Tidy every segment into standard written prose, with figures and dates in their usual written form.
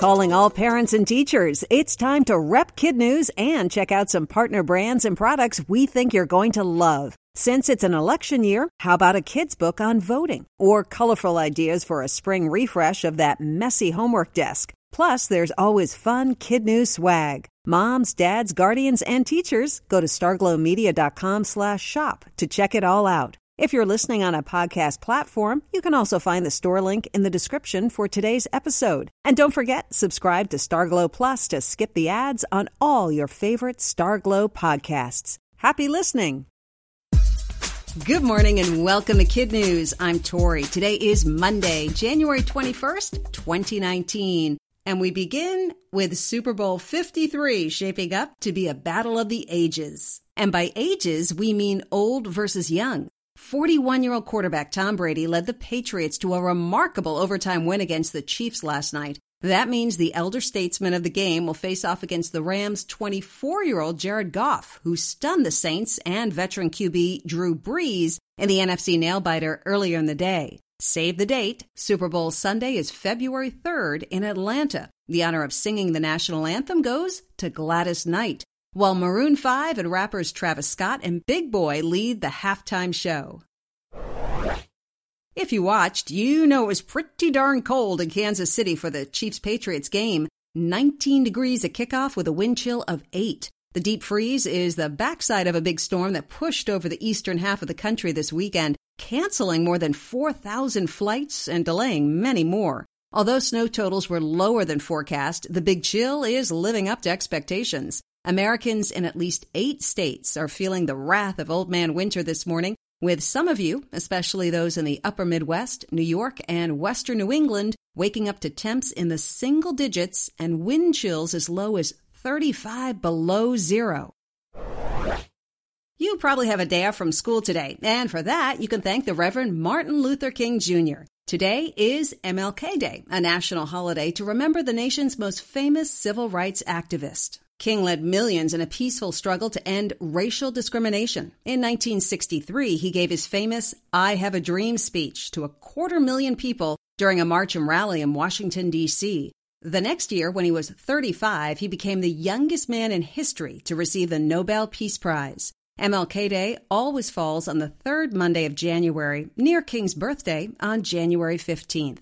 Calling all parents and teachers, it's time to rep Kid News and check out some partner brands and products we think you're going to love. Since it's an election year, how about a kid's book on voting? Or colorful ideas for a spring refresh of that messy homework desk? Plus, there's always fun Kid News swag. Moms, dads, guardians, and teachers, go to starglowmedia.com/shop to check it all out. If you're listening on a podcast platform, you can also find the store link in the description for today's episode. And don't forget, subscribe to Starglow Plus to skip the ads on all your favorite Starglow podcasts. Happy listening! Good morning and welcome to Kid News. I'm Tori. Today is Monday, January 21st, 2019. And we begin with Super Bowl 53 shaping up to be a battle of the ages. And by ages, we mean old versus young. 41-year-old quarterback Tom Brady led the Patriots to a remarkable overtime win against the Chiefs last night. That means the elder statesman of the game will face off against the Rams' 24-year-old Jared Goff, who stunned the Saints and veteran QB Drew Brees in the NFC nail-biter earlier in the day. Save the date. Super Bowl Sunday is February 3rd in Atlanta. The honor of singing the national anthem goes to Gladys Knight, while Maroon 5 and rappers Travis Scott and Big Boy lead the halftime show. If you watched, you know it was pretty darn cold in Kansas City for the Chiefs-Patriots game. 19 degrees at kickoff with a wind chill of 8. The deep freeze is the backside of a big storm that pushed over the eastern half of the country this weekend, canceling more than 4,000 flights and delaying many more. Although snow totals were lower than forecast, the big chill is living up to expectations. Americans in at least 8 states are feeling the wrath of Old Man Winter this morning, with some of you, especially those in the upper Midwest, New York, and western New England, waking up to temps in the single digits and wind chills as low as 35 below zero. You probably have a day off from school today, and for that, you can thank the Reverend Martin Luther King Jr. Today is MLK Day, a national holiday to remember the nation's most famous civil rights activist. King led millions in a peaceful struggle to end racial discrimination. In 1963, he gave his famous I Have a Dream speech to 250,000 people during a march and rally in Washington, D.C. The next year, when he was 35, he became the youngest man in history to receive the Nobel Peace Prize. MLK Day always falls on the third Monday of January, near King's birthday on January 15th.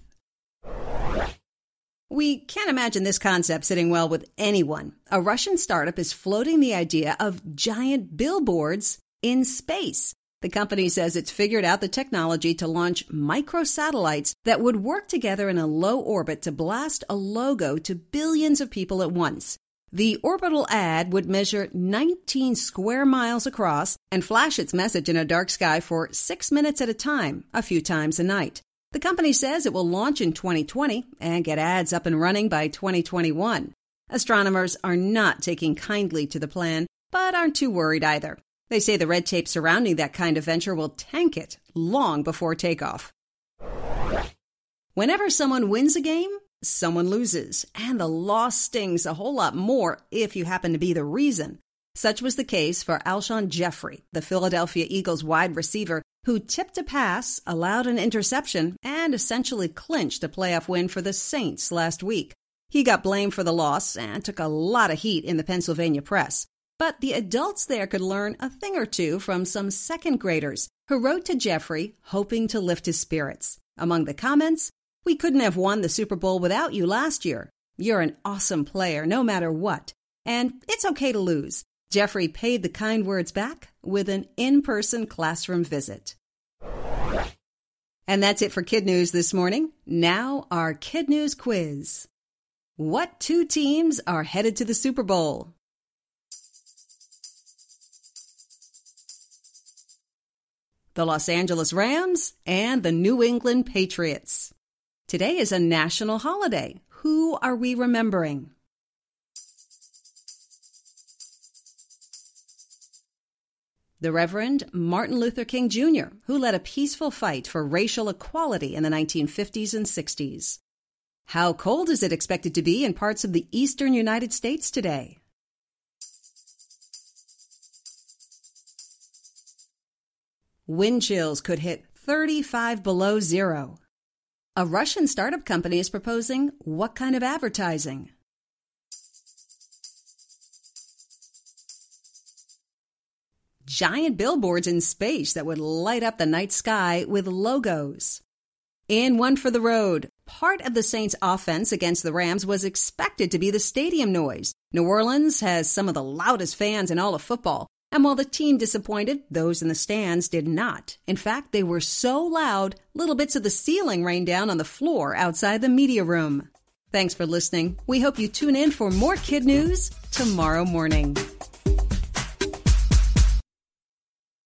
We can't imagine this concept sitting well with anyone. A Russian startup is floating the idea of giant billboards in space. The company says it's figured out the technology to launch microsatellites that would work together in a low orbit to blast a logo to billions of people at once. The orbital ad would measure 19 square miles across and flash its message in a dark sky for 6 minutes at a time, a few times a night. The company says it will launch in 2020 and get ads up and running by 2021. Astronomers are not taking kindly to the plan, but aren't too worried either. They say the red tape surrounding that kind of venture will tank it long before takeoff. Whenever someone wins a game, someone loses, and the loss stings a whole lot more if you happen to be the reason. Such was the case for Alshon Jeffrey, the Philadelphia Eagles wide receiver, who tipped a pass, allowed an interception, and essentially clinched a playoff win for the Saints last week. He got blamed for the loss and took a lot of heat in the Pennsylvania press. But the adults there could learn a thing or two from some second graders who wrote to Jeffrey hoping to lift his spirits. Among the comments, "We couldn't have won the Super Bowl without you last year. You're an awesome player no matter what. And it's okay to lose." Jeffrey paid the kind words back with an in-person classroom visit. And that's it for Kid News this morning. Now our Kid News quiz. What 2 teams are headed to the Super Bowl? The Los Angeles Rams and the New England Patriots. Today is a national holiday. Who are we remembering? The Reverend Martin Luther King Jr., who led a peaceful fight for racial equality in the 1950s and 60s. How cold is it expected to be in parts of the eastern United States today? Wind chills could hit 35 below zero. A Russian startup company is proposing what kind of advertising? Giant billboards in space that would light up the night sky with logos. In one for the road, part of the Saints' offense against the Rams was expected to be the stadium noise. New Orleans has some of the loudest fans in all of football, and while the team disappointed, those in the stands did not. In fact, they were so loud, little bits of the ceiling rained down on the floor outside the media room. Thanks for listening. We hope you tune in for more Kid News tomorrow morning.